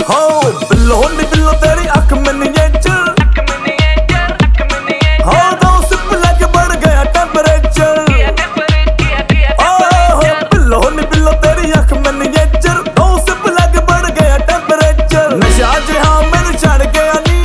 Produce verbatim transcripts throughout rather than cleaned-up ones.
हो बिल्लो नी बिल्लो तेरी अख मिनिएचर हो दो सिप लग बढ़ गया टेम्परेचर। हो बिल्लो नी बिल्लो तेरी अख मिनिएचर दो सिप लग बढ़ गया टेम्परेचर। नशा जिहा मैनू चढ़ गया नी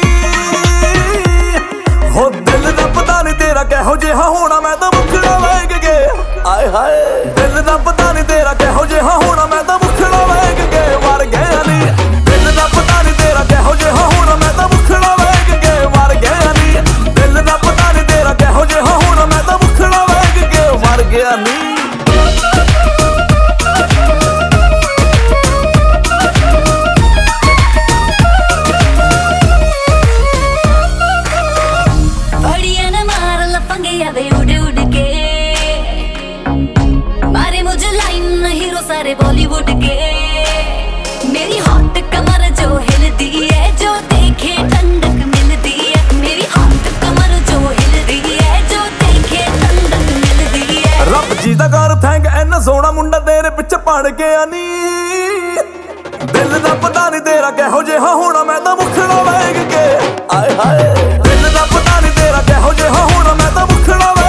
हो दिल दा पता नहीं तेरा किहो जिहा होना मैं तां मुखड़ा वेख के आए हाय। दिल दा पता नहीं तेरा किहो जिहा होना मैं तां मुखड़ा वेख के मर गया नी। दिल दा पता नहीं तेरा किहो जिहा होना मैं तां मुखड़ा वेख के मर गया नी। दिल दा पता नहीं तेरा किहो जिहा होना मैं तां मुखड़ा वेख के मर गया नी। सारे बॉलीवुड के मेरी हॉट कमर जो हिलती है जो देखे ठंडक मिलती है। मेरी हॉट कमर जो हिलती है जो देखे ठंडक मिलती है। रब जी दा कर थैंक इन्ना सोहना मुंडा तेरे पिछे पड़ गया नी। दिल दा पता नहीं तेरा किहो जिहा होना मैं तां मुखड़ा वेख के आए हाय। दिल दा पता नहीं तेरा किहो जिहा होना मैं तां मुखड़ा